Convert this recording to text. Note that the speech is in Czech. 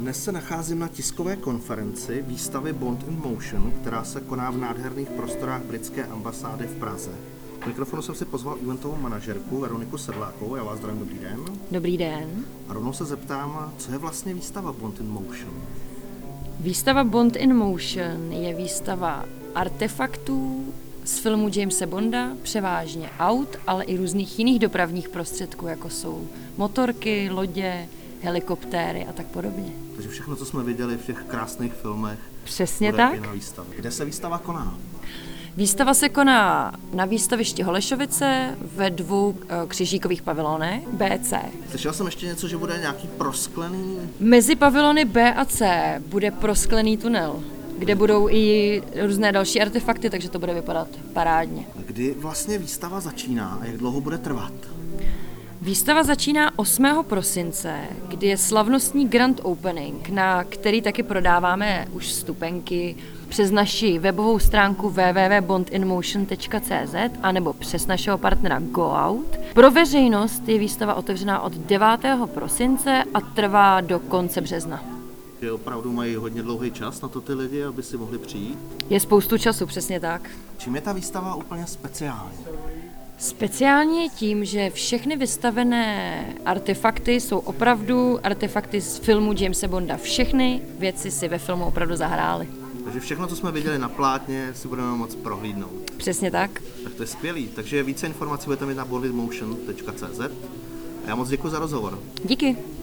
Dnes se nacházím na tiskové konferenci výstavy Bond in Motion, která se koná v nádherných prostorách britské ambasády v Praze. K mikrofonu jsem si pozval eventovou manažerku Veroniku Sedlákovou. Já vás zdravím, dobrý den. Dobrý den. A rovnou se zeptám, co je vlastně výstava Bond in Motion? Výstava Bond in Motion je výstava artefaktů z filmu Jamese Bonda, převážně aut, ale i různých jiných dopravních prostředků, jako jsou motorky, lodě, helikoptéry a tak podobně. Takže všechno, co jsme viděli v těch krásných filmech, Přesně bude tak. i na výstavě. Kde se výstava koná? Výstava se koná na výstavišti Holešovice ve 2 křižíkových pavilonech B a C. Slyšel jsem ještě něco, že bude nějaký prosklený... Mezi pavilony B a C bude prosklený tunel, kde budou i různé další artefakty, takže to bude vypadat parádně. Kdy vlastně výstava začíná a jak dlouho bude trvat? Výstava začíná 8. prosince, kdy je slavnostní grand opening, na který taky prodáváme už vstupenky přes naši webovou stránku www.bondinmotion.cz anebo přes našeho partnera GoOut. Pro veřejnost je výstava otevřená od 9. prosince a trvá do konce března. Že opravdu mají hodně dlouhý čas na to ty lidi, aby si mohli přijít. Je spoustu času, přesně tak. Čím je ta výstava úplně speciální? Speciálně tím, že všechny vystavené artefakty jsou opravdu artefakty z filmu Jamese Bonda. Všechny věci si ve filmu opravdu zahrály. Takže všechno, co jsme viděli na plátně, si budeme moct prohlídnout. Přesně tak. Tak to je skvělý. Takže více informací budete mít na bondinmotion.cz. A já moc děkuji za rozhovor. Díky.